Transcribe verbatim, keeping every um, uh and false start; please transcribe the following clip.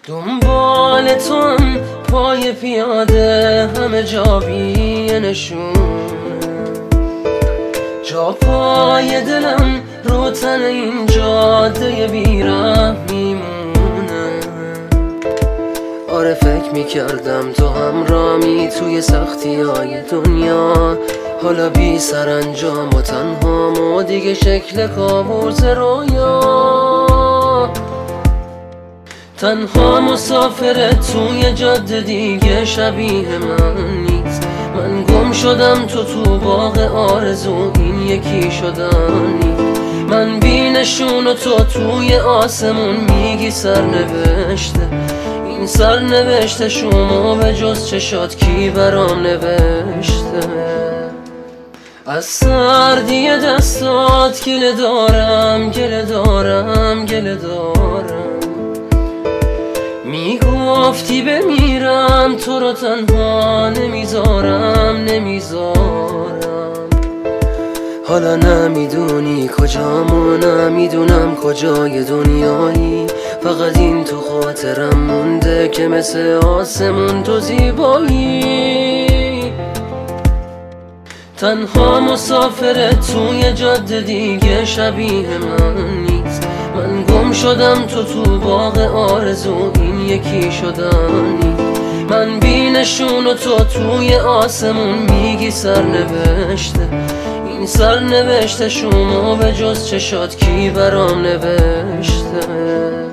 دنبال تو هم پای پیاده همه جا بی نشونه، جا پای دلم رو تن این جاده بی‌رحم میمونه. آره فکر میکردم تو همرامی توی سختی های دنیا، حالا بی سرانجام و تنهام و دیگه شکل کابوس رویا. تنها مسافر توی جاده دیگه شبیه من نیست، من گم شدم تو تو باغ آرزو این یکی شدنی. من بی نشون و تو توی آسمون میگی سرنوشته، این سرنوشته شما به جز چشات کی برام نوشته. از سردی دستات گله دارم گله دارم گله دارم، میگفتی بمیرم تو رو تنها نمیذارم نمیذارم. حالا نمیدونی کجام و نمیدونم کجای دنیایی، فقط این تو خاطرم مونده که مثل آسمون تو زیبایی. تنها مسافر توی جاده دیگه شبیه من نیست، من گم شدم تو تو باغ آرزو این یکی شدنی. من بی نشون و تو توی آسمون میگی سرنوشته، این سرنوشته شما به جز چشات کی برام نوشته.